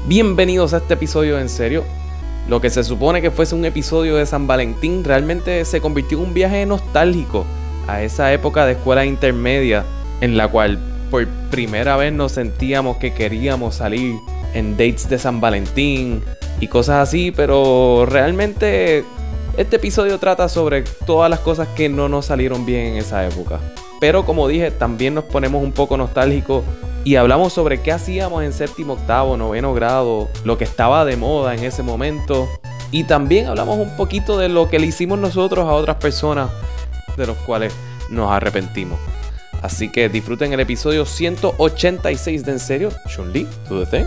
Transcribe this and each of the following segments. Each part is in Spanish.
Bienvenidos a este episodio de En Serio. Lo que se supone que fuese un episodio de San Valentín realmente se convirtió en un viaje nostálgico a esa época de escuela intermedia en la cual por primera vez nos sentíamos que queríamos salir en dates de San Valentín y cosas así, pero realmente este episodio trata sobre todas las cosas que no nos salieron bien en esa época. Pero como dije, también nos ponemos un poco nostálgicos y hablamos sobre qué hacíamos en séptimo, octavo, noveno grado, lo que estaba de moda en ese momento. Y también hablamos un poquito de lo que le hicimos nosotros a otras personas, de los cuales nos arrepentimos. Así que disfruten el episodio 186 de En Serio. Chun-Li, do the thing.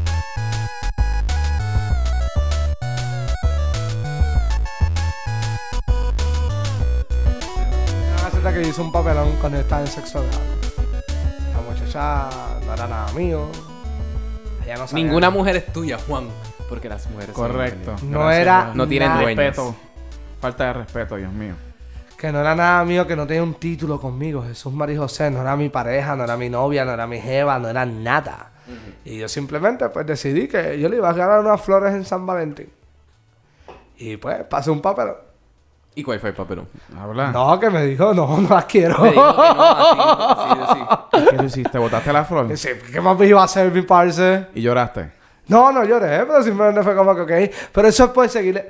Una gaceta que hizo un papelón cuando yo estaba en sexto grado. La muchacha no era nada mío. Ella no sabía Ninguna nada. mujer es tuya, Juan. Porque las mujeres son Correcto. independientes. No Gracias, era Juan. No tienen nada. dueños. Respeto. Falta de respeto, Dios mío. Que no era nada mío, que no tenía un título conmigo. Jesús María José no era mi pareja, no era mi novia, no era mi jeva, no era nada. Y yo simplemente pues decidí que yo le iba a regalar unas flores en San Valentín. Y pues pasé un papelón. ¿Y cuál fue el papelón? Habla. No, que me dijo, no las quiero. Me dijo que no, así. ¿Qué tú hiciste? ¿Botaste la flor? Sí, ¿qué más me iba a hacer mi parce? ¿Y lloraste? No lloré, pero simplemente fue como que ok. Pero eso es por seguirle.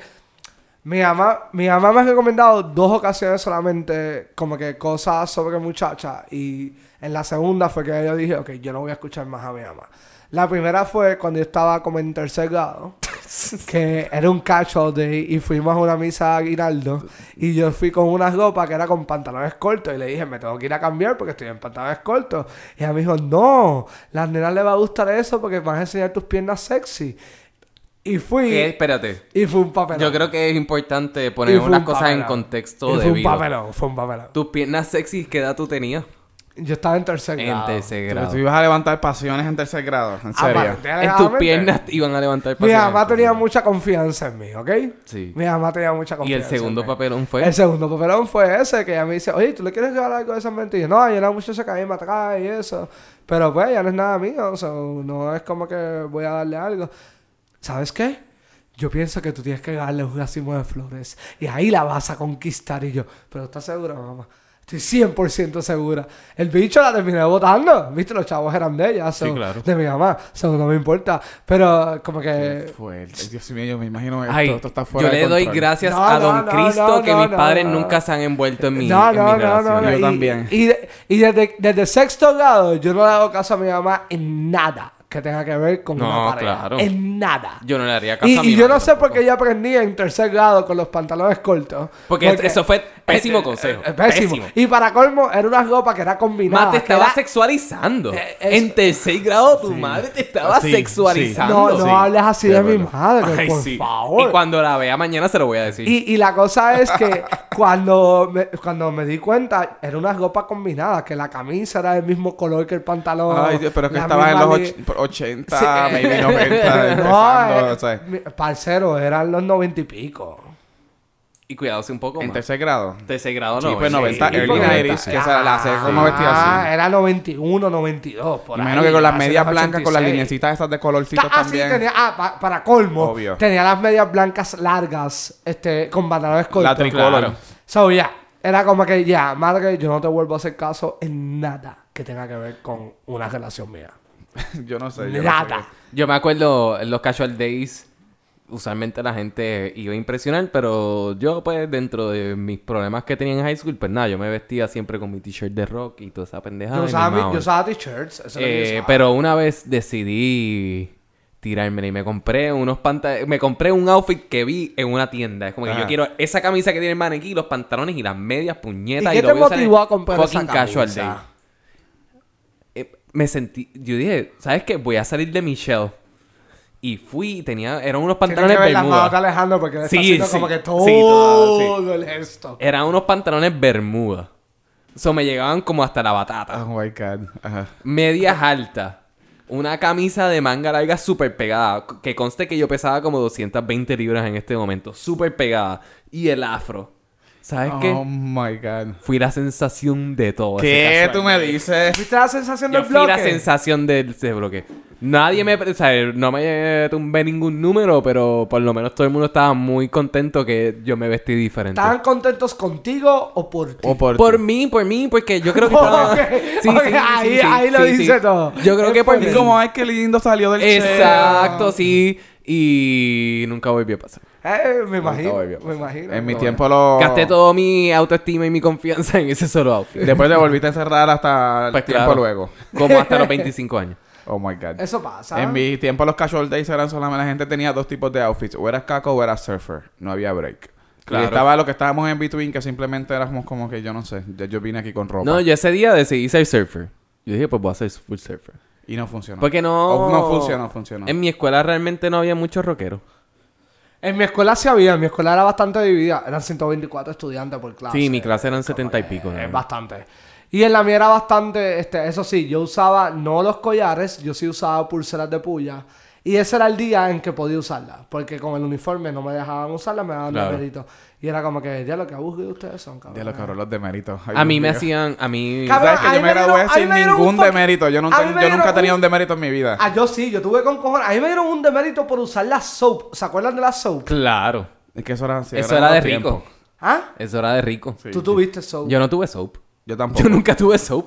Mi mamá me ha recomendado 2 ocasiones solamente como que cosas sobre muchacha. Y en la segunda fue que yo dije, ok, yo no voy a escuchar más a mi mamá. La primera fue cuando yo estaba como en tercer grado. Que era un casual day y fuimos a una misa a Aguinaldo. Y yo fui con una ropa que era con pantalones cortos. Y le dije, me tengo que ir a cambiar porque estoy en pantalones cortos. Y ella me dijo, no, las nenas les va a gustar eso porque van a enseñar tus piernas sexy. Y fui... ¿Qué? Espérate. Y fue un papelón. Yo creo que es importante Y poner fue unas un cosas en papelón. contexto Y fue un debido. papelón, fue un papelón. Tus piernas sexy, ¿qué edad tú tenías? Yo estaba en tercer En grado. tercer Tú grado. ibas a levantar pasiones en tercer grado. En serio. En tus piernas te iban a levantar Mi pasiones. mamá tenía mucha confianza en mí, ¿ok? Sí. Mi mamá tenía mucha ¿Y confianza. el segundo en mí. papelón fue? El segundo papelón fue ese, que ella me dice, oye, ¿tú le quieres regalar algo de San Valentín? No, yo era muchacha que a mí me atrae y eso. Pero pues, ya no es nada mío. O sea, no es como que voy a darle algo. ¿Sabes qué? Yo pienso que tú tienes que darle un racimo de flores. Y ahí la vas a conquistar. Y yo, ¿pero estás segura, mamá? Estoy 100% segura. El bicho la terminé botando. ¿Viste? Los chavos eran de ella. Sí, claro. De mi mamá. So, no me importa. Pero como que... Fuerte. Dios mío, yo me imagino esto. Ay, Esto está fuera yo de le doy control. gracias No, a no, Don no, Cristo no, que no, mis padres no. nunca se han envuelto en mi, No, en mi no, no, relación. no. Yo también. Y desde sexto grado yo no le hago caso a mi mamá en nada que tenga que ver con No, una pareja. claro. En nada. Yo no le haría caso a mi Y yo madre no sé tampoco. por qué yo aprendí en tercer grado con los pantalones cortos. Porque eso fue pésimo consejo. Pésimo. Y para colmo, era una ropa que era combinada. Ma, te que estaba era- sexualizando. es- En tercer grado tu madre te estaba Sí, sexualizando. No hables así de mi verdad. madre, Ay, por sí. favor. Y cuando la vea mañana se lo voy a decir. Y la cosa es que cuando me di cuenta, era una ropa combinada, que la camisa era del mismo color que el pantalón. Ay, Dios, pero es que la estabas en misma los 80, Sí, maybe 90, No, empezando, o sea, parcero, eran los 90 y pico. Y cuidadose un poco en más. tercer grado. Tercer grado no. Sí, pues 90, sí, early porque- 90s, que esa la hace como vestida así. Era 91, 92, por Imagino ahí, que con las hace medias los blancas, con las 86. lineecitas esas de colorcitos Sí, también. tenía, para colmo, Obvio. tenía las medias blancas largas, con pantalones cortos. La tricolor. Claro. So, ya, era como que ya, madre, yo no te vuelvo a hacer caso en nada que tenga que ver con una relación mía. Yo no sé. yo no Nada. sé. Yo me acuerdo en los casual days, usualmente la gente iba a impresionar, pero yo pues dentro de mis problemas que tenía en high school, pues nada, yo me vestía siempre con mi t-shirt de rock y toda esa pendejada. Yo y usaba, mi mamá. yo usaba t-shirts. Eso es lo que yo usaba. Pero una vez decidí tirármela y me compré me compré un outfit que vi en una tienda. Es como que Ajá. yo quiero esa camisa que tiene el maniquí, los pantalones y las medias, puñetas. ¿Y qué lo te voy a usar en motivó a comprar esa fucking casual camisa? day. Yo dije, ¿sabes qué? Voy a salir de Michelle. Y fui, eran unos Tienes pantalones que ver las manos de bermuda. Alejandro porque le está Sí, haciendo sí. como que Sí, todo todo, el gesto. Eran unos pantalones bermuda. Eso me llegaban como hasta la batata. Oh my God. Ajá. Medias altas. Una camisa de manga larga súper pegada. Que conste que yo pesaba como 220 libras en este momento. Súper pegada. Y el afro. ¿Sabes qué? Oh my God. Fui la sensación de todo. ese ¿Qué casual tú me day. dices? ¿Viste la sensación Yo del fui la bloque? sensación de bloque. Nadie me... O sea, no me tumbé ningún número, pero por lo menos todo el mundo estaba muy contento que yo me vestí diferente. ¿Estaban contentos contigo o por ti? O por Por ti. mí, porque yo creo que... Ok, Sí, ok, sí, ahí, sí, sí, ahí lo sí, dice sí. todo. Yo creo que por mí. Y como, ay, qué lindo salió del Exacto, sí. Y nunca volvió a pasar. Me imagino, volvió a me pasar. imagino. En mi Pero tiempo lo... Gasté todo mi autoestima y mi confianza en ese solo outfit. Después te volviste a cerrar hasta el Pues tiempo claro. luego. Como hasta los 25 años. Oh my God. eso pasa. En mi tiempo los casual days eran solamente... La gente tenía dos tipos de outfits. O eras caco o eras surfer. No había break. Claro. Y estaba lo que estábamos en between, que simplemente éramos como que yo no sé. Yo vine aquí con ropa. No, yo ese día decidí ser surfer. Yo dije, pues voy a ser full surfer. Y no funcionó. Porque no... O no funcionó. En mi escuela realmente no había muchos rockeros. En mi escuela sí había, mi escuela era bastante dividida. Eran 124 estudiantes por clase. Sí, mi clase eran 70 y pico. Es ¿no? bastante. Y en la mía era bastante, eso sí, yo usaba no los collares, yo sí usaba pulseras de puya. Y ese era el día en que podía usarlas. Porque con el uniforme no me dejaban usarlas, me daban Claro. deméritos. Y era como que, ya lo que aburridos ustedes son, cabrón. Ya lo cabrón, los deméritos. Ay, A mí Dios me mío. hacían... A mí... Cabrón, ¿Sabes que a yo mí me me gradué dieron- a mí sin me dieron ningún un fuck- demérito? Yo nunca, a mí me yo dieron nunca he tenido un- un demérito en mi vida. Ah, yo sí, yo tuve con cojones. A mí me dieron un demérito por usar la soap. ¿Se acuerdan de la soap? Claro. Es que eso era así. Eso eran era de los rico. tiempos. ¿Ah? Eso era de rico. Sí. Tú tuviste soap. Yo no tuve soap. Yo tampoco. Yo nunca tuve soap.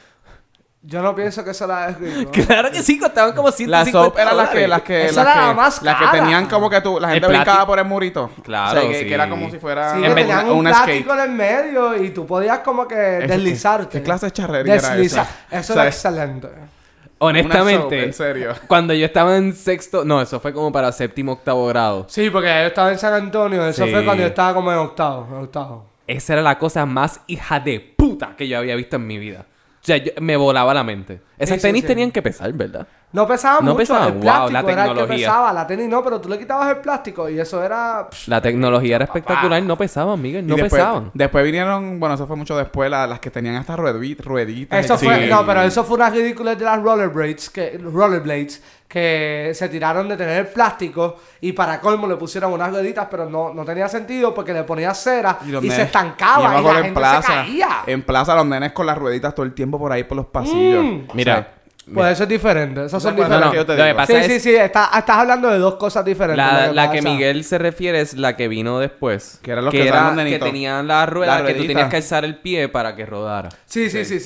Yo no pienso que eso era de rico. Claro que sí, costaban como 150 Las soap eran dólares. las que Esa era la más las que cara. tenían como que tú, la gente El brincaba plástico. por el murito. Claro, O sea, sí. que era como si fuera Sí, En que vez- tenían un una plástico skate. en el medio y tú podías como que deslizarte. ¿Qué clase de charrería era Deslizar. esa? Eso O sea, era excelente. Honestamente, Una soap, en serio. cuando yo estaba en sexto... No, eso fue como para séptimo, octavo grado. Sí, porque yo estaba en San Antonio. Eso Sí. fue cuando yo estaba como en octavo. Esa era la cosa más hija de puta que yo había visto en mi vida. O sea, me volaba la mente. Esas Sí, sí, tenis sí. tenían que pesar, ¿verdad? No pesaban No mucho. pesaban. El Wow, plástico la era el que tecnología. pesaba. La tenis no, pero tú le quitabas el plástico y eso era... La tecnología era espectacular. No pesaban, Miguel. No Y después, pesaban. después vinieron, bueno, eso fue mucho después, las que tenían hasta rueditas. Eso Sí. fue... No, pero eso fue una ridícula de las rollerblades que se tiraron de tener el plástico y para colmo le pusieron unas rueditas, pero no tenía sentido porque le ponías cera y, los se nenes- estancaba yo me y, acuerdo la gente se caía. En plaza los nenes con las rueditas todo el tiempo por ahí por los pasillos. Mira. Pues eso es diferente. Esas son ¿Te acuerdas diferentes. lo que yo te Lo que digo? pasa Sí, es- sí. Estás hablando de dos cosas diferentes. La que pasa- Miguel se refiere es la que vino después. Que eran los que usaban los que nenitos. tenían las ruedas La que tú ruedita. tenías que alzar el pie para que rodara. Sí.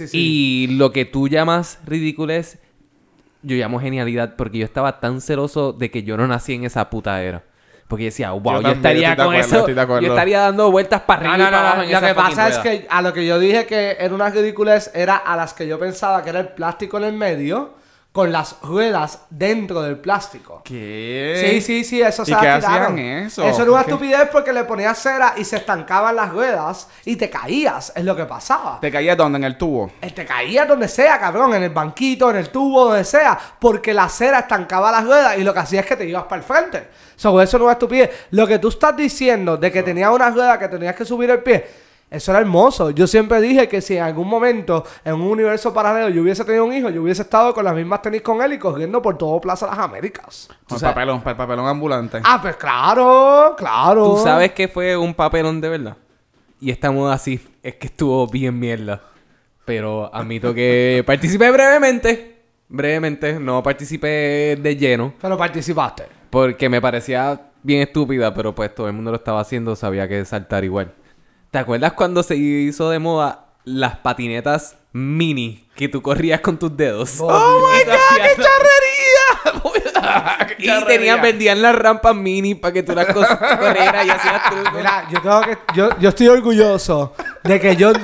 Y lo que tú llamas ridiculez, yo llamo genialidad porque yo estaba tan celoso de que yo no nací en esa puta era. Porque yo decía, wow, yo, también, estaría estoy de con acuerdo, eso. estoy de acuerdo. Yo estaría dando vueltas para No, arriba no, y para no. abajo en Lo esa que fucking pasa es rueda. que a lo que yo dije que era una ridiculez era a las que yo pensaba que era el plástico en el medio con las ruedas dentro del plástico. ¿Qué? Sí, eso ¿Y se qué la hacían tiraron. eso? Eso era una ¿Qué? estupidez porque le ponías cera y se estancaban las ruedas y te caías, es lo que pasaba. ¿Te caías dónde? En el tubo. Te caías donde sea, cabrón, en el banquito, en el tubo, donde sea, porque la cera estancaba las ruedas y lo que hacía es que te ibas para el frente. Sobre eso no es estupidez. Lo que tú estás diciendo de que tenía una rueda que tenías que subir el pie, eso era hermoso. Yo siempre dije que si en algún momento, en un universo paralelo, yo hubiese tenido un hijo, yo hubiese estado con las mismas tenis con él y corriendo por todo Plaza Las Américas. Con sabes- papelón, para el papelón ambulante. Ah, pues claro. Tú sabes que fue un papelón de verdad. Y esta moda así es que estuvo bien mierda. Pero admito que participé brevemente. Brevemente, no participé de lleno. Pero participaste. Porque me parecía bien estúpida, pero pues todo el mundo lo estaba haciendo, sabía que saltar igual. ¿Te acuerdas cuando se hizo de moda las patinetas mini que tú corrías con tus dedos? Oh my God, qué ¡Qué Y charrería! vendían las rampas mini para que tú las corrieras y hacías trucos. Mira, yo estoy orgulloso de que yo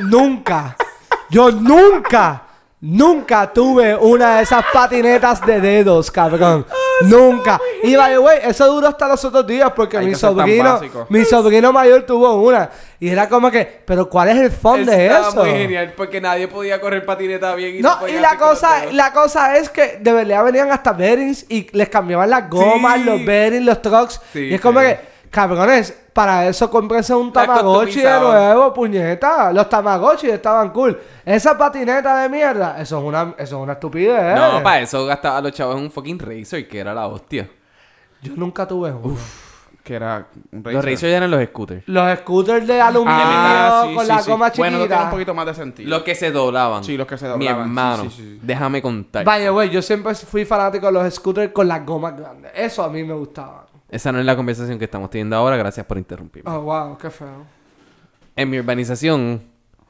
nunca tuve una de esas patinetas de dedos, cabrón. Nunca. Y by the way, eso duró hasta los otros días porque Hay mi que ser tan básico. sobrino mayor tuvo una. Y era como que, pero ¿cuál es el fondo de Estaba eso? muy genial porque nadie podía correr patineta bien. No, tú y podías la hacer con los cosa, dedos. la cosa es que de verdad venían hasta bearings y les cambiaban las gomas, Sí. los bearings, los trucks. Sí, y es como sí. que, cabrones, para eso cómprense un Las Tamagotchi de customizaban. nuevo, puñeta. Los Tamagotchi estaban cool. Esa patineta de mierda, eso es una estupidez. No, para eso gastaba a los chavos en un fucking Racer, que era la hostia. Yo nunca tuve uno. Que era un Los Racers eran los scooters. Los scooters de aluminio sí, con sí, la sí. goma chiquita. Bueno, no tiene un poquito más de sentido. Los que se doblaban. Sí, los que se Mi doblaban. hermano, Sí, sí, sí. déjame contar. Vaya, güey, yo siempre fui fanático de los scooters con las gomas grandes. Eso a mí me gustaba. Esa no es la conversación que estamos teniendo ahora. Gracias por interrumpirme. Oh, wow, qué feo. En mi urbanización,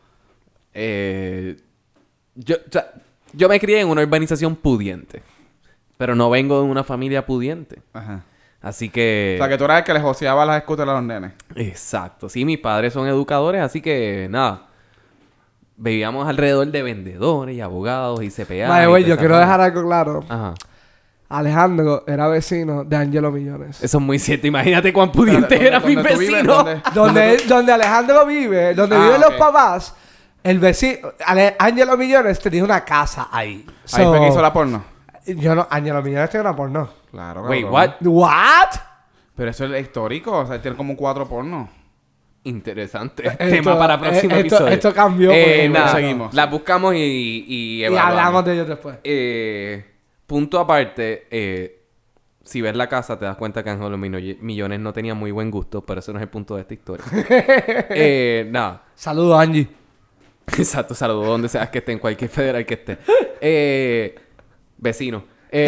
yo me crié en una urbanización pudiente. Pero no vengo de una familia pudiente. Ajá. Así que... O sea, que tú eras el que les joseaba las scooters a los nenes. Exacto. Sí, mis padres son educadores, así que nada. Vivíamos alrededor de vendedores y abogados y CPA. Vaya, y güey, toda yo esa quiero vaina. dejar algo claro. Ajá. Alejandro era vecino de Angelo Millones. Eso es muy cierto. Imagínate cuán pudiente ¿Dónde- era mi dónde tú vives? vecino. Donde Alejandro vive, donde Ah, viven ok. los papás, el vecino, Angelo Millones tenía una casa ahí. Ahí fue que hizo la porno. Yo no, Angelo Millones tiene una porno. Claro, Wait, cabrón. what? ¿What? Pero eso es histórico. O sea, tiene como 4 pornos. Interesante. Esto- Tema para próximo esto- episodio. esto cambió porque- nada, Seguimos. las buscamos y Y evaluamos. hablamos de ellos después. Punto aparte, si ves la casa te das cuenta que Ángel Millones no tenía muy buen gusto, pero eso no es el punto de esta historia. Nada. Saludos, Angie. Exacto, saludos donde seas que esté, en cualquier federal que esté. Vecino.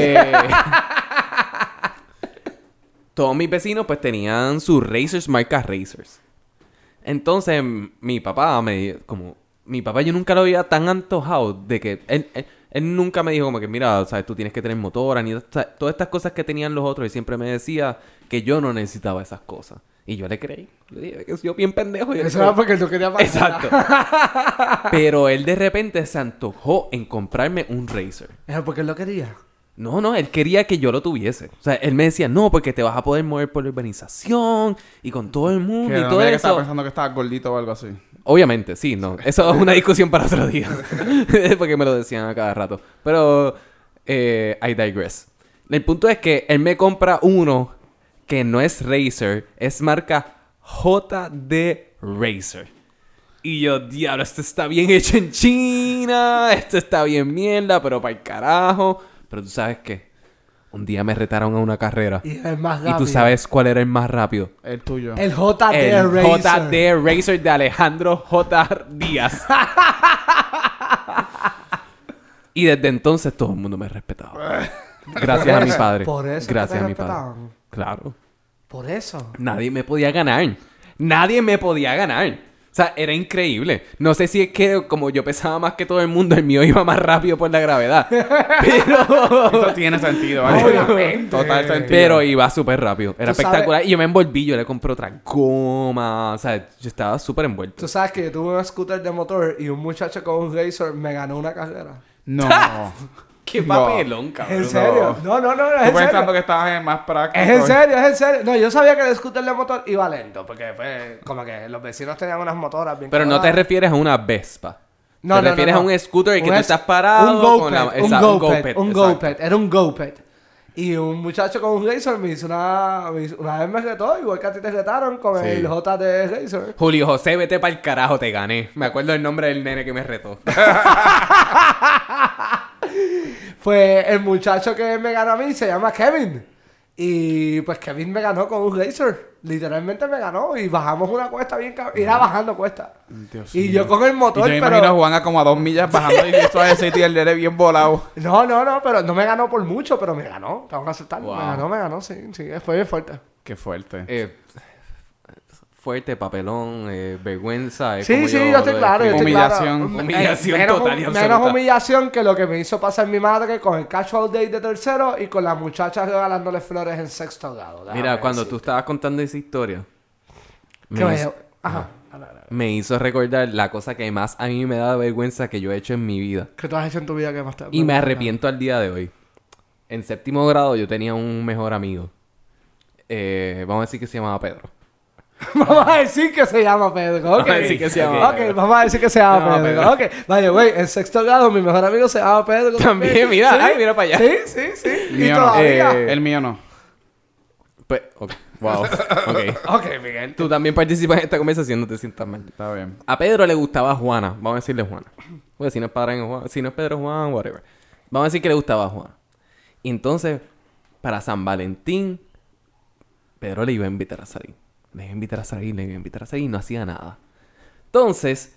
Todos mis vecinos pues tenían sus Racers, marcas Racers. Entonces mi papá yo nunca lo había tan antojado de que él nunca me dijo como que mira, sabes, tú tienes que tener motora ni todas estas cosas que tenían los otros y siempre me decía que yo no necesitaba esas cosas. Y yo le creí. Yo dije que yo bien pendejo. Yo le Eso creí. era porque tú querías pasar. Exacto. Pero él de repente se antojó en comprarme un Racer. Era porque él lo quería. No, él quería que yo lo tuviese. O sea, él me decía, no, porque te vas a poder mover por la urbanización y con todo el mundo Que y no todo era que estaba eso. pensando que estaba gordito o algo así. Obviamente, sí, no. Eso es una discusión para otro día. Porque me lo decían a cada rato. Pero, I digress. El punto es que él me compra uno que no es Racer, es marca JD Racer. Y yo, diablo, esto está bien hecho en China, esto está bien mierda, pero para el carajo. Pero tú sabes qué, un día me retaron a una carrera. Y el más Y rápido. tú sabes cuál era el más rápido. El tuyo. El JD El Racer. JD Racer de Alejandro J. Díaz. Y desde entonces todo el mundo me respetaba. Gracias a mi padre. Por eso que Gracias te a mi padre. respetaban. Claro. Por eso. Nadie me podía ganar. Nadie me podía ganar. O sea, era increíble. No sé si es que como yo pesaba más que todo el mundo, el mío iba más rápido por la gravedad. Pero... Esto tiene sentido, ¿vale? Obviamente. Total sentido. Pero iba súper rápido. Era Tú sabes- espectacular. Y yo me envolví. Yo le compré otra goma. O sea, yo estaba súper envuelto. Tú sabes que yo tuve un scooter de motor y un muchacho con un Racer me ganó una carrera. No. ¡Qué No. papelón, cabrón! ¿En serio? No, es Tú en pensando serio. que estabas en más práctico. Es en serio, es en serio. No, yo sabía que el scooter de motor iba lento, porque fue como que los vecinos tenían unas motoras bien Pero no te cabronas. refieres a una Vespa. No, te no, refieres no, a no. un scooter que Un tú estás parado un con la... GoPed, exacto, un GoPed, un exacto. GoPed, era un GoPed. Y un muchacho con un Racer me hizo una vez me retó, igual que a ti te retaron con Sí. el JD Racer. Julio José, vete para el carajo, te gané. Me acuerdo el nombre del nene que me retó. Fue el muchacho que me ganó a mí, se llama Kevin. Y pues Kevin me ganó con un Racer. Literalmente me ganó y bajamos una cuesta bien cabrón. Irá bajando cuesta. Dios Y mío. yo con el Y motor, yo me pero... imagino a Juan a como a 2 millas bajando y eso a ese y el nene bien volado. No, pero no me ganó por mucho, pero me ganó. Tengo que aceptarlo. Wow. Me ganó, sí, fue bien fuerte. Qué fuerte. Fuerte, papelón, vergüenza. es Sí, como sí, yo lo estoy claro. describo. Yo estoy Humillación. claro. Humillación Menos- total y Menos absoluta. humillación que lo que me hizo pasar mi madre con el casual day de tercero y con las muchachas regalándole flores en sexto grado. Mira, Déjame cuando decir. tú estabas contando esa historia, ¿Qué me me- hizo, Ajá. me hizo recordar la cosa que más a mí me da vergüenza que yo he hecho en mi vida. ¿Qué tú has hecho en tu vida que más te... Y me arrepiento al día de hoy. En séptimo grado yo tenía un mejor amigo. Vamos a decir que se llamaba Pedro. Vamos a decir que se llama Pedro. Ok. Vamos a decir que se llama Ok, Pedro. vamos a decir que se llama Se llama Pedro. Ok. Vaya, güey, en sexto grado mi mejor amigo se llama Pedro. También, mira, ¿Sí? ay, mira para allá. Sí. Y Mío no. todavía... El mío no. Pues, ok. Wow. Ok. Ok, Miguel. Tú también participas en esta conversación, no te sientas mal. Está bien. A Pedro le gustaba Juana. Vamos a decirle Juana. Pues si no es padre en Juan, si no es Pedro Juan, whatever. Vamos a decir que le gustaba Juana. Y entonces, para San Valentín, Pedro le iba a invitar a salir. Le iba a invitar a salir, le iba a invitar a salir y no hacía nada. Entonces,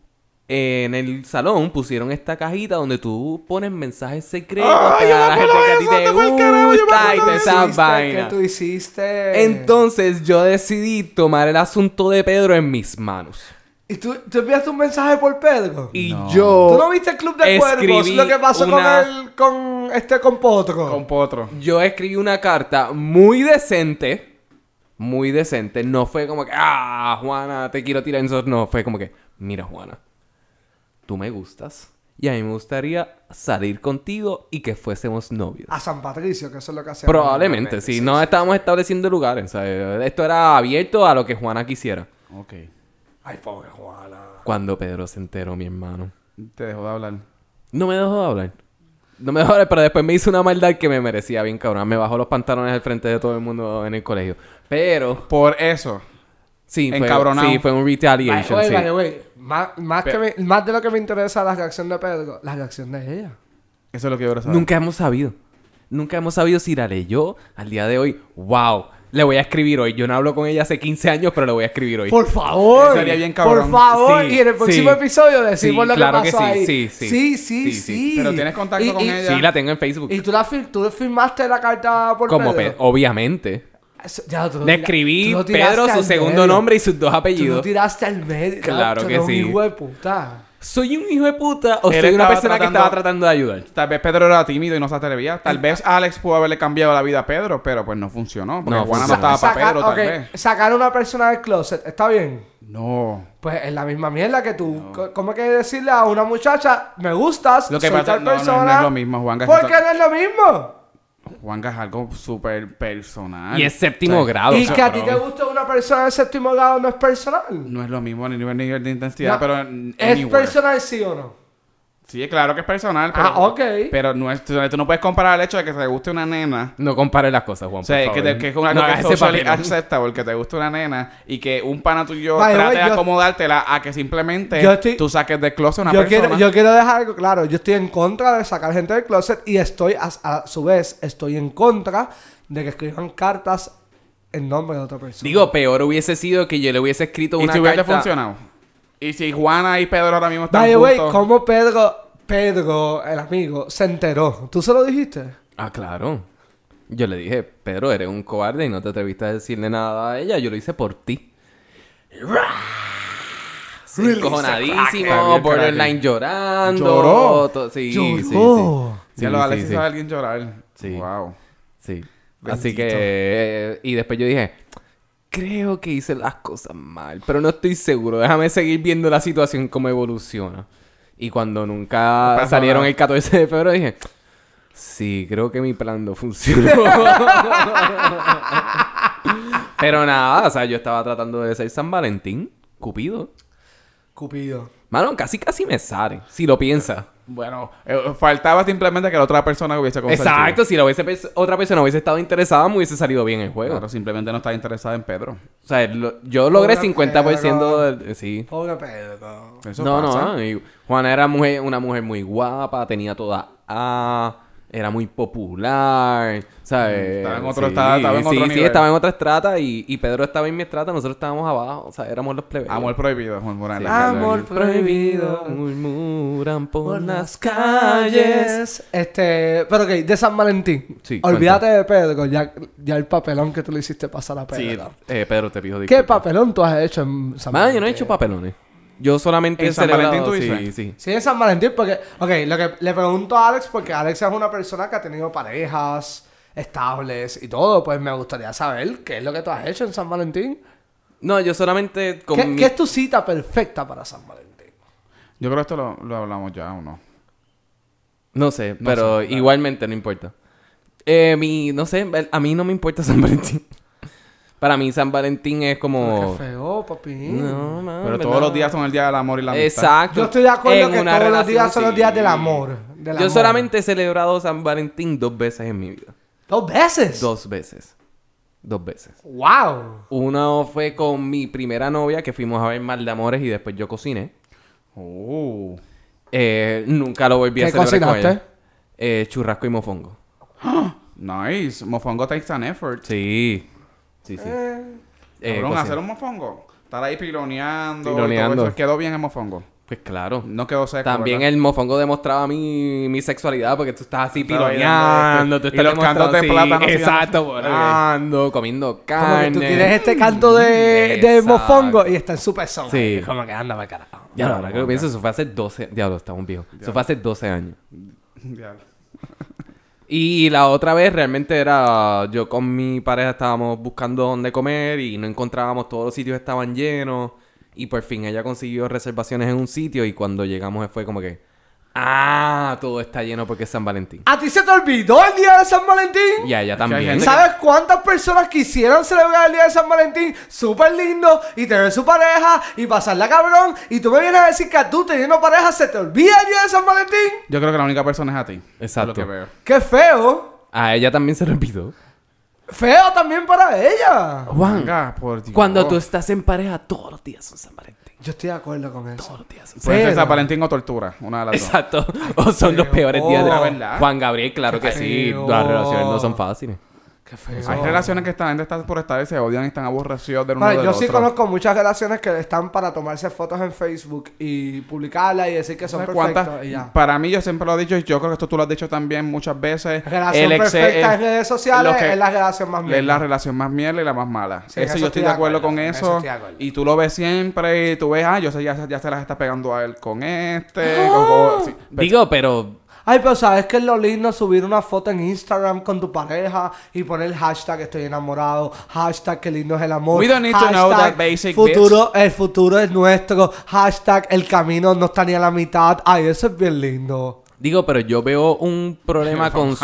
en el salón pusieron esta cajita donde tú pones mensajes secretos para la gente que a ti te gusta y toda esa vaina. ¿Qué tú hiciste? Entonces, yo decidí tomar el asunto de Pedro en mis manos. ¿Y tú enviaste un mensaje por Pedro? Y No. yo... ¿Tú no viste el Club de Cuervos? escribí Lo que pasó una- con Potro. Con Potro. Yo escribí una carta muy decente. Muy decente. No fue como que... Juana, te quiero tirar en esos... No, fue como que... Mira, Juana. Tú me gustas. Y a mí me gustaría salir contigo y que fuésemos novios. A San Patricio, que eso es lo que hacemos. Probablemente, sí. No estábamos estableciendo lugares. ¿Sabes? Esto era abierto a lo que Juana quisiera. Ok. Ay, pobre Juana. Cuando Pedro se enteró, mi hermano. Te dejó de hablar. No me dejó de hablar. No me dejó de hablar, pero después me hizo una maldad que me merecía bien, cabrón. Me bajó los pantalones al frente de todo el mundo en el colegio. Pero... Por eso. Sí, Encabronado. fue un retaliation, sí. Más de lo que me interesa la reacción de Pedro, la reacción de ella. Eso es lo que yo quiero saber. Nunca hemos sabido. Nunca hemos sabido si la leyó al día de hoy. ¡Wow! Le voy a escribir hoy. Yo no hablo con ella hace 15 años, pero le voy a escribir hoy. Por favor. Eso sería bien cabrón. Por favor. Sí, Y en el próximo sí. episodio decimos Sí, lo claro que pasó que sí, ahí. sí. Sí. Pero ¿tienes contacto con ella? Sí, la tengo en Facebook. ¿Y tú firmaste la carta por Como Pedro? obviamente. Ya, tú lo Le tira- escribí tú lo tiraste Pedro, su al segundo medio. nombre y sus dos Tú lo apellidos. tiraste al medio. Claro Tú que eres un sí. hijo de puta. ¿Soy un hijo de puta o Él soy una estaba persona que estaba tratando de ayudar? Tal vez Pedro era tímido y no se atrevía. Tal vez Alex pudo haberle cambiado la vida a Pedro, pero pues no funcionó. Porque No Juana no funcionó. estaba para Pedro, tal vez. Sacar a una persona del closet, ¿está bien? No. Pues es la misma mierda que tú. ¿Cómo que decirle a una muchacha, me gustas, Lo que soy pasa tal no persona? es lo mismo, Juanga. ¿Por qué no es lo mismo? Juanga es algo súper personal. Y es séptimo O sea, grado. Y que a ti cabrón. te guste una persona de séptimo grado no es personal. No es lo mismo ni nivel de intensidad, No, pero ¿Es anywhere. personal sí o no? Sí, claro que es personal, pero... Ok. Pero no es, tú no puedes comparar el hecho de que te guste una nena... No compares las cosas, Juan. O sea, por que, favor. que es una No cosa hagas que ese socially papelón. acceptable que te guste una nena y que un pana tuyo Vale, trate de yo- acomodártela a que simplemente Yo estoy- tú saques de closet a una Yo persona. quiero dejar algo claro. Yo estoy en contra de sacar gente del closet y estoy, a su vez, estoy en contra de que escriban cartas en nombre de otra persona. Digo, peor hubiese sido que yo le hubiese escrito Y una si hubiese carta... funcionado. Y si Juana y Pedro ahora mismo están By the way, juntos... ¿cómo Pedro, el amigo, se enteró? ¿Tú se lo dijiste? Ah, claro. Yo le dije, Pedro, eres un cobarde y no te atreviste a decirle nada a ella. Yo lo hice por ti. Sí, Really? encojonadísimo, borderline llorando. Lloró. Sí, Lloró. sí, sí. Ya lo Alex sí, hizo a alguien llorar. Sí. Wow. Sí. Bendito. Así que... y después yo dije... Creo que hice las cosas mal, pero no estoy seguro. Déjame seguir viendo la situación cómo evoluciona. Y cuando nunca pasa salieron nada. el 14 de febrero, dije... Sí, creo que mi plan no funcionó. Pero nada, o sea, yo estaba tratando de ser San Valentín. Cupido. Cupido. Mano, casi me sale. Si lo piensas. Bueno, faltaba simplemente que la otra persona hubiese consentido. Exacto, si otra persona hubiese estado interesada, me hubiese salido bien el juego. Claro, simplemente no estaba interesada en Pedro. O sea, yo logré Pobre 50% del... Sí. Pobre Pedro. Eso No, pasa. no. Y Juana era una mujer muy guapa, tenía toda A, era muy popular, ¿sabes? Estaba en otro nivel. Sí, estaba en otra estrata y Pedro estaba en mi estrata, nosotros estábamos abajo, o sea, éramos los plebeyos. Amor prohibido, murmurar en Sí. la calle. Amor prohibido. Murmuran por las calles. Pero ok, de San Valentín. Sí, Olvídate de Pedro, ya el papelón que tú le hiciste pasar a Sí, Pedro. Pedro, te pido ¿Qué disculpas. papelón tú has hecho en San Man, Valentín? yo no he hecho papelones. Yo solamente ¿En he San celebrado... Valentín tú Sí, dices? sí. Sí, en San Valentín, porque... Ok, lo que le pregunto a Alex, porque Alex es una persona que ha tenido parejas estables y todo, pues me gustaría saber qué es lo que tú has hecho en San Valentín. No, yo solamente... con ¿Qué, mi- qué es tu cita perfecta para San Valentín? Yo creo que esto lo hablamos ya, ¿o no? No sé, No pero sé, claro. igualmente no importa. No sé, a mí no me importa San Valentín. Para mí San Valentín es como... Qué feo, papi. No, man, Pero ¿verdad? todos los días son el día del amor y la amistad. Exacto. Yo estoy de acuerdo En que una todos los relación, días son los sí. días del amor. Del Yo amor. solamente he celebrado San Valentín 2 veces en mi vida. ¿2 veces? 2 veces. 2 veces. ¡Wow! Uno fue con mi primera novia, que fuimos a ver Mal de Amores y después yo cociné. Oh. Nunca lo volví a ¿Qué celebrar con cocinaste? ella. Churrasco y mofongo. Nice. Mofongo takes an effort. Sí. Sí, sí. Cabrón, hacer un mofongo. Estar ahí piloneando. Piloneando. Y todo eso. ¿Quedó bien el mofongo? Pues claro. No quedó seco, También ¿verdad? el mofongo demostraba mi sexualidad porque tú estás así Estaba piloneando, ahí tú y estás los cantos de demostrando, plátano. exacto, volando, comiendo Como carne. que tú tienes este canto de Exacto. mofongo y está en su pezón. Sí. Como que anda para carajo. Ya, ahora que lo pienso, eso fue hace 12... Diablo, estamos viejos. Eso fue hace 12 años. Diablo. Y la otra vez realmente era... Yo con mi pareja estábamos buscando dónde comer y no encontrábamos, todos los sitios estaban llenos. Y por fin ella consiguió reservaciones en un sitio y cuando llegamos fue como que... Ah, todo está lleno porque es San Valentín. ¿A ti se te olvidó el día de San Valentín? Y a ella hay también. gente ¿Sabes cuántas personas quisieran celebrar el día de San Valentín súper lindo y tener su pareja y pasarla cabrón? Y tú me vienes a decir que a tú teniendo pareja se te olvida el día de San Valentín. Yo creo que la única persona es a ti. Exacto. Es lo que veo. ¡Qué feo! A ella también se lo olvidó. Feo también para ella. Juan, Venga, por Dios. cuando tú estás en pareja, todos los días son San Valentín. Yo estoy de acuerdo con eso. Todos los días son Puede ser Pero- San Valentín o tortura. Una de las dos. Exacto. O son los peores días de feo. la ¿Verdad? Juan Gabriel, claro que sí. feo. Las relaciones no son fáciles. ¡Qué feo! Hay relaciones que están por estar y se odian y están aborrecidos del uno Vale, del yo otro. sí conozco muchas relaciones que están para tomarse fotos en Facebook y publicarlas y decir que son ¿Sabes perfectos cuántas? y ya. Para mí, yo siempre lo he dicho y yo creo que esto tú lo has dicho también muchas veces. Relación El exe- perfecta es- en redes sociales lo que- es la relación más Es mierda. la relación más mierda y la más mala. Sí, eso eso yo estoy estoy de acuerdo con en eso eso. estoy de acuerdo. Y tú lo ves siempre y tú ves, yo sé, ya se las está pegando a él con este. Sí. Digo, pero... Ay, pero ¿sabes qué es lo lindo? Subir una foto en Instagram con tu pareja y poner hashtag estoy enamorado, hashtag qué lindo es el amor, We don't need to know hashtag that basic el futuro es nuestro, hashtag el camino no está ni a la mitad. Ay, eso es bien lindo. Digo, pero yo veo un problema con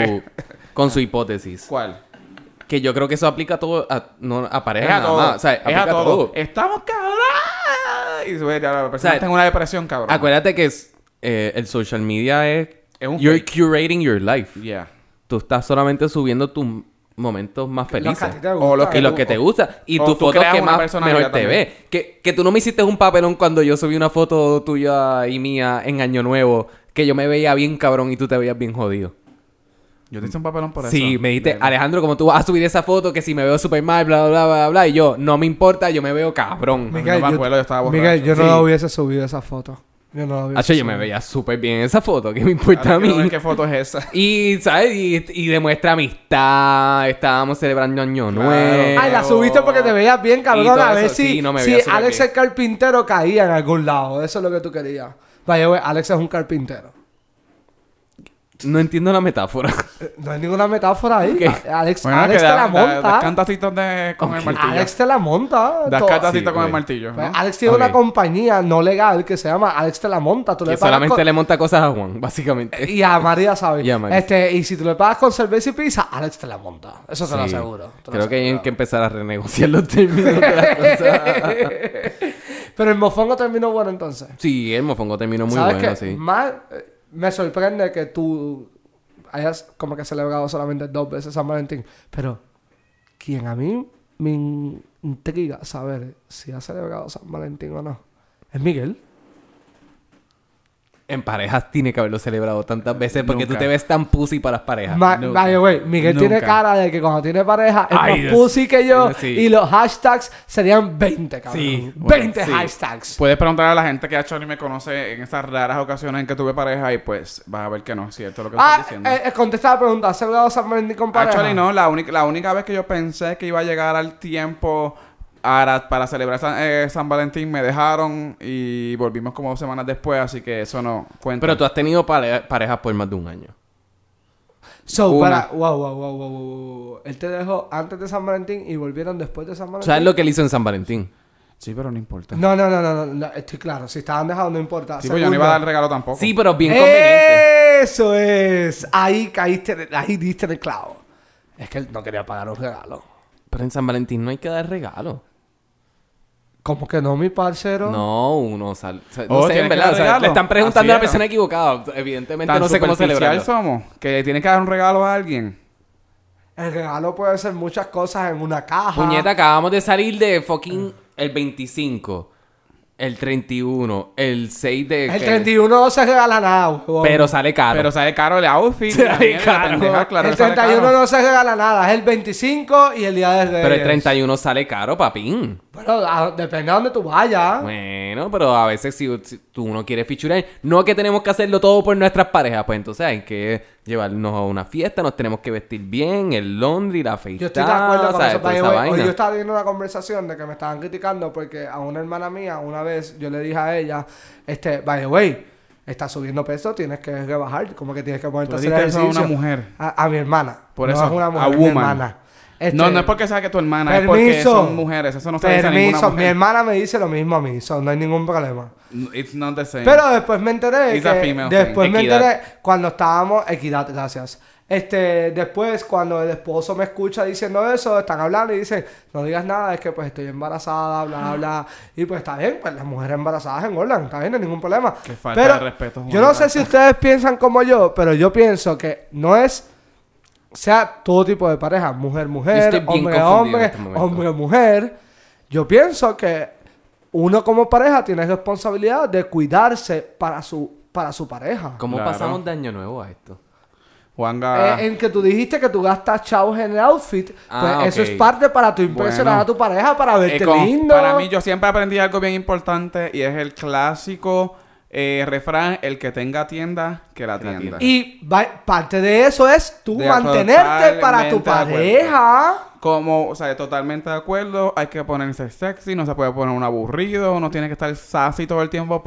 con su hipótesis. ¿Cuál? Que yo creo que eso aplica a todo, no a Es parejas a nada todo. más. O sea, Es aplica a todo. Estamos cabrón. Y sube, ya la persona O sea, está en una depresión, cabrón. Acuérdate que el social media es un you're fake. curating your life. Yeah. Tú estás solamente subiendo tus momentos más Lo que a felices. ti te O gusta. lo que Y los tú- que te gusta. Y o tus tú fotos creas que una más personalidad mejor te también. ve. Que tú no me hiciste un papelón cuando yo subí una foto tuya y mía en Año Nuevo. Que yo me veía bien cabrón y tú te veías bien jodido. Yo te hice un papelón por eso. Sí, me dijiste, Bien. Alejandro, como tú vas a subir esa foto que si me veo súper mal, bla, bla, bla, bla, bla. Y yo, no me importa, yo me veo cabrón. Miguel, no me acuerdo, yo estaba borracho. Miguel, yo no Sí. la hubiese subido esa foto. Yo no la hubiese Hacho, yo subido. me veía súper bien en esa foto. ¿Qué me importa Ahora a quiero ver mí? ¿Qué foto es esa? Y, ¿sabes? Y demuestra amistad. Estábamos celebrando Año Claro. Nuevo. Ay, la subiste porque te veías bien, Y cabrón. todo A ver eso, si, sí, no me si veía súper Alex bien. el carpintero caía en algún lado. Eso es lo que tú querías. Vaya, güey, Alex es un carpintero. No entiendo la metáfora. No hay ninguna metáfora ahí. ¿Qué? Alex, Bueno, Alex que te la das monta. cantacitos con el martillo. Alex te la monta. Das todo. cantacitos Sí, con el güey. martillo, Pues ¿no? Alex tiene Ok. una compañía no legal que se llama Alex te la monta. Tú Que le pagas solamente con- le monta cosas a Juan, básicamente. Y a María, ¿sabes? Y a María. Y si tú le pagas con cerveza y pizza, Alex te la monta. Eso te lo Sí. aseguro. te lo Creo que hay aseguro. que empezar a renegociar los términos de las cosas. Pero el mofongo terminó bueno entonces. Sí, el mofongo terminó muy ¿Sabes bueno, qué? sí. Más me sorprende que tú hayas como que celebrado solamente 2 veces San Valentín. Pero quien a mí me intriga saber si ha celebrado San Valentín o no es Miguel. En parejas tiene que haberlo celebrado tantas veces porque Nunca. tú te ves tan pussy para las parejas. Nunca. Vaya, güey, Miguel tiene Nunca. cara de que cuando tiene pareja es Ay, más Dios. pussy que yo. Sí. Y los hashtags serían 20, cabrón. Sí, 20 sí. hashtags. Puedes preguntar a la gente que actually me conoce en esas raras ocasiones en que tuve pareja y pues vas a ver que no es cierto lo que estás diciendo. Contesta la pregunta. ¿Has celebrado San Valentín con pareja? Actually no, la única vez que yo pensé que iba a llegar al tiempo para celebrar San Valentín me dejaron y volvimos como 2 semanas después, así que eso no cuenta. Pero tú has tenido parejas por más de un año. So, Una. wow. Él te dejó antes de San Valentín y volvieron después de San Valentín. ¿Sabes lo que él hizo en San Valentín? Sí, pero no importa. No, estoy claro. Si estaban dejados no importa. Sí, pues yo no iba a dar regalo tampoco. Sí, pero bien conveniente. Eso es. Ahí caíste, ahí diste en el clavo. Es que él no quería pagar un regalo. Pero en San Valentín no hay que dar regalo. ¿Cómo que no, mi parcero? No, uno sale... O sea, Oh, no sé, tiene en que verdad. dar O sea, regalo. le están preguntando a Así la es. persona equivocada. Evidentemente Tan no sé cómo superficial celebrarlo. somos que tiene que dar un regalo a alguien. El regalo puede ser muchas cosas en una caja. Puñeta, acabamos de salir de fucking el 25. El 31, el 6 de... El 31 no se regala nada, huevón. Pero sale caro. Pero sale caro el outfit. Sale la mierda, caro. pendeja, claro, El sale 31 caro. no se regala nada. Es el 25 y el día de Reyes. Pero el 31 sale caro, papín. Bueno, depende a donde tú vayas. Bueno, pero a veces si tú no quieres fichurar, no que tenemos que hacerlo todo por nuestras parejas, pues entonces hay que llevarnos a una fiesta, nos tenemos que vestir bien, el laundry, la afeitada, Yo estoy de acuerdo con ¿sabes? eso. Toda By the esa way, hoy vaina. yo estaba viendo una conversación de que me estaban criticando porque a una hermana mía, una vez, yo le dije a ella, by the way, estás subiendo peso, tienes que rebajar, como que tienes que ponerte Tú a hacer dijiste eso a ejercicio. una mujer. A mi hermana. Por no eso, es una mujer, a es mi woman. hermana. No es porque sea que tu hermana, es porque Permiso. son mujeres. Eso no se dice a ninguna Permiso, mi mujer. hermana me dice lo mismo a mí, no hay ningún problema. It's not the same. Pero después me enteré It's a que... female Después thing. me Equidad. enteré cuando estábamos... Equidad, gracias. Después cuando el esposo me escucha diciendo eso, están hablando y dicen, no digas nada, es que pues estoy embarazada, bla, bla. Y pues está bien, pues las mujeres embarazadas engordan, está bien, no hay ningún problema. Qué falta Pero de respeto, Juan yo no sé Blanca. si ustedes piensan como yo, pero yo pienso que no es... sea todo tipo de pareja, Yo mujer-mujer, estoy bien confundido en hombre-hombre, este momento. hombre-mujer. Yo pienso que uno como pareja tiene responsabilidad de cuidarse para su pareja. ¿Cómo Claro. pasamos de año nuevo a esto? Juanga... En que tú dijiste que tú gastas chavos en el outfit, pues Ah, eso ok. es parte para tu impresionar Bueno. a tu pareja, para verte como- lindo. Para mí, yo siempre aprendí algo bien importante y es el clásico refrán: el que tenga tienda, que la Que la tienda. tienda. Y parte de eso es tú De mantenerte para tu totalmente de acuerdo. pareja. Como, o sea, totalmente de acuerdo, hay que ponerse sexy, no se puede poner un aburrido, uno tiene que estar sassy todo el tiempo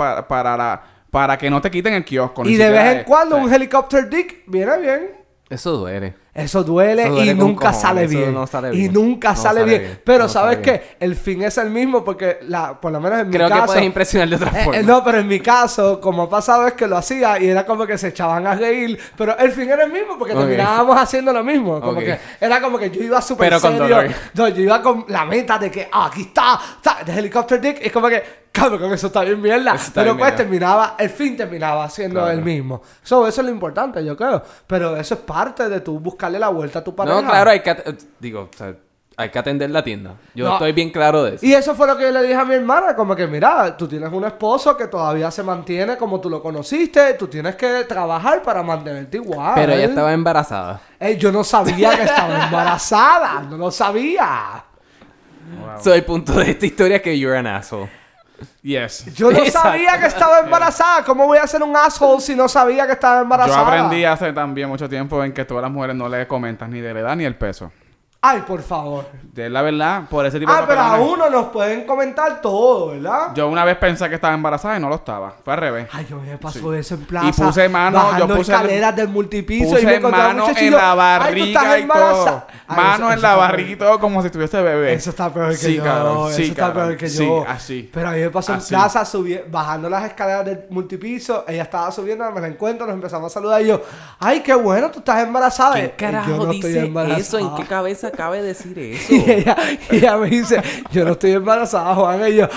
para que no te quiten el kiosco. ni Y de siquiera vez en cuando o sea, un helicopter dick viene bien. Eso duele. Eso duele, Eso duele y con nunca cojones, sale eso bien. no sale Y bien. nunca No sale sale bien. bien. Pero No ¿sabes sale qué? El fin es el mismo porque por lo menos en mi Creo caso... que puedes impresionar de otra forma. no, pero en mi caso, como ha pasado es que lo hacía y era como que se echaban a reír, pero el fin era el mismo porque Ok. terminábamos haciendo lo mismo. Como Ok. que era como que yo iba súper Pero con serio. dolor. No, yo iba con la meta de que aquí está, de helicopter dick, y es como que, cabrón, eso está bien mierda. Eso está Pero bien pues mierda. el fin terminaba siendo Claro. el mismo. Eso es lo importante, yo creo. Pero eso es parte de tú buscarle la vuelta a tu pareja. No, claro, hay que... Digo, o sea, hay que atender la tienda. Yo No. estoy bien claro de eso. Y eso fue lo que yo le dije a mi hermana, como que mira, tú tienes un esposo que todavía se mantiene como tú lo conociste, tú tienes que trabajar para mantenerte igual. Pero ella estaba embarazada. Yo no sabía que estaba embarazada, no lo sabía. wow. So, el punto de esta historia es que you're an asshole. Yes. Yo no Exacto. sabía que estaba embarazada. ¿Cómo voy a ser un asshole si no sabía que estaba Yo embarazada? aprendí hace también mucho tiempo en que todas las mujeres no le comentas ni de la edad ni el peso. Ay, por favor. De la verdad, por ese tipo de Pero a papelones. uno nos pueden comentar todo, ¿verdad? Yo una vez pensé que estaba embarazada y no lo estaba. Fue al revés. Ay, yo me pasó eso en plaza. Y puse mano, bajando yo puse escaleras del multipiso y me Puse encontré a un mano muchacho y en yo, la "Ay, tú barriga estás y embarazada". todo. Ay, Mano eso en la está barriga y todo como si estuviese bebé. Eso está peor que Sí, yo. cabrón, sí, eso está cabrón. peor que Sí, yo. así. Pero a mí me pasó en Así. plaza, bajando las escaleras del multipiso. Ella estaba subiendo, me la encuentro, nos empezamos a saludar. Y yo, ay, qué bueno, tú estás embarazada. ¿Qué Yo carajo no estoy dice embarazada. eso? ¿En qué cabeza cabe decir eso? Y ella me dice, yo no estoy embarazada, Juan. Y yo,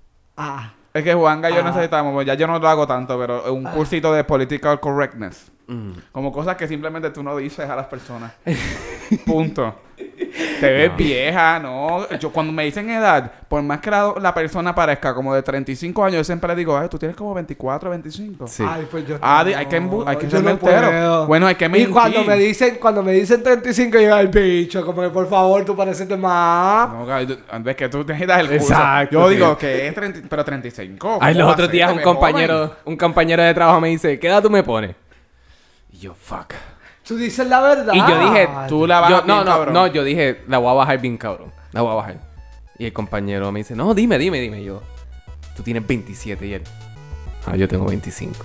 Es que Juanga y yo necesitamos, ya yo no lo hago tanto, pero un cursito de political correctness. Mm. Como cosas que simplemente tú no dices a las personas. Punto. Te ves vieja, ¿no? Yo cuando me dicen edad, por más que la persona parezca como de 35 años, yo siempre le digo, ay, tú tienes como 24, 25. Sí. ay, pues yo Hay que yo ser no mentero. puedo. Bueno, hay que mentir. Y cuando me dicen 35, yo, ay, bicho, como que por favor, tú pareces de más. No, ves que tú necesitas el curso. Exacto, Yo sí. digo que es 30, pero 35. Ay, ¿cómo los va a otros ser? días Te ves joven. un compañero de trabajo me dice, ¿qué edad tú me pones? Y yo, fuck. Tú dices la verdad. Y yo dije, Tú la bajas yo, bien, cabrón. no, yo dije, la voy a bajar bien, cabrón. La voy a bajar. Y el compañero me dice, no, dime. Y yo, tú tienes 27. Y él, yo tengo 25.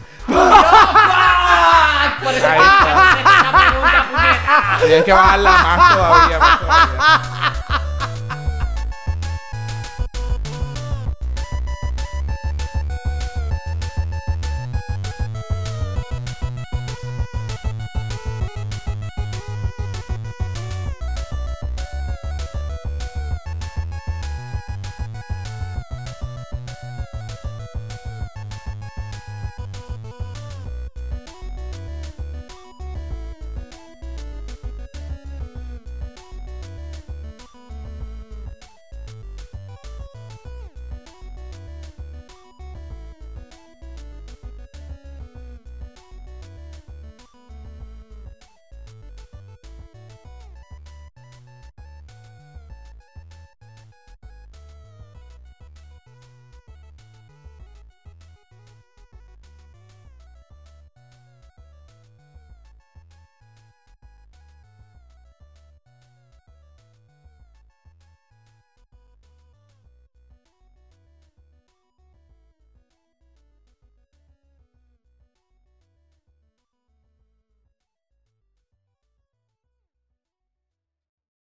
Tienes que bajarla más todavía.